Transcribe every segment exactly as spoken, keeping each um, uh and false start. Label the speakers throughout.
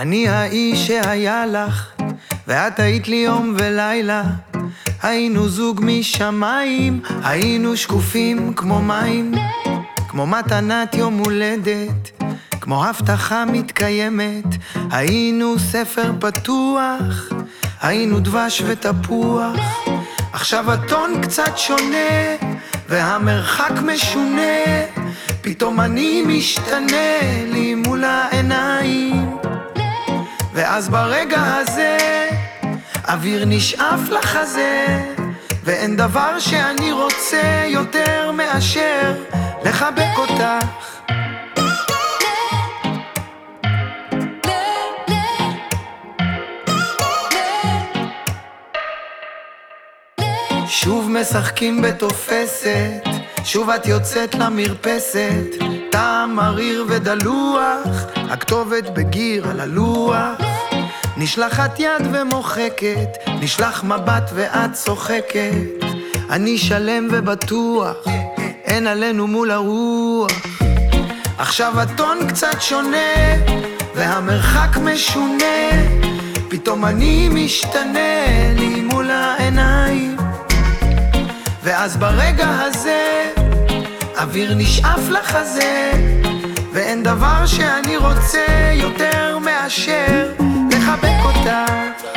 Speaker 1: אני האיש שהיה לך, ואת היית לי יום ולילה. היינו זוג משמיים, היינו שקופים כמו מים, כמו מתנת יום הולדת, כמו הבטחה מתקיימת. היינו ספר פתוח, היינו דבש ותפוח. עכשיו הטון קצת שונה, והמרחק משונה. פתאום אני משתנה לי מול העיניים, ואז ברגע הזה אוויר נשאף לחזה, ואין דבר שאני רוצה יותר מאשר לחבק אותך. שוב משחקים בתופסת, שוב את יוצאת למרפסת. טעם מריר ודלוח, הכתובת בגיר על הלוח. נשלחת יד ומוחקת, נשלח מבט ואת צוחקת. אני שלם ובטוח, אין עלינו מול הרוח. עכשיו הטון קצת שונה, והמרחק משונה. פתאום אני משתנה לי מול העיניים, ואז ברגע הזה אוויר נשאף לחזה, ואין דבר שאני רוצה יותר מאשר לחבק אותך.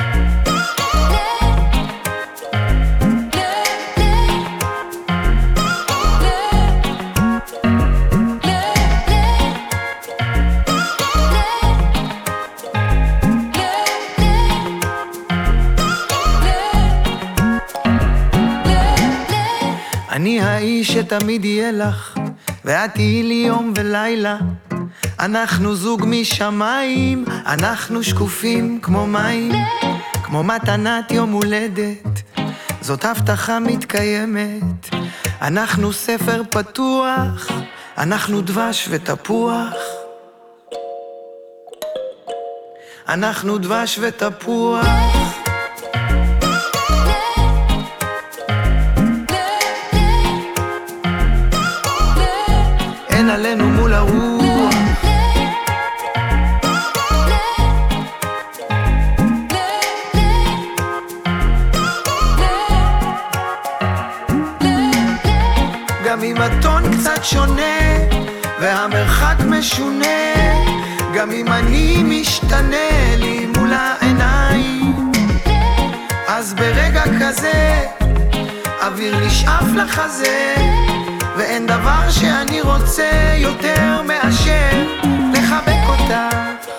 Speaker 1: אני האיש שתמיד יהיה לך, ואת תהיי לי יום ולילה. אנחנו זוג משמיים, אנחנו שקופים כמו מים, כמו מתנת יום הולדת, זאת הבטחה מתקיימת. אנחנו ספר פתוח, אנחנו דבש ותפוח. אנחנו דבש ותפוח. אין עלינו מול הרוח. גם אם הטון קצת שונה, והמרחק משונה. גם אם אני משתנה לי מול העיניים, אז ברגע כזה אוויר נשאף לחזה, ואין דבר שאני רוצה יותר מאשר לחבק אותך.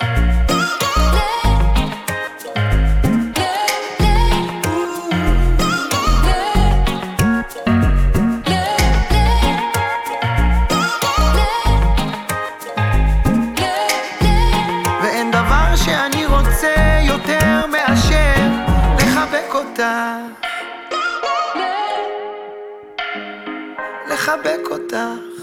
Speaker 1: ואין דבר שאני רוצה יותר מאשר לחבק אותך. לחבק אותך.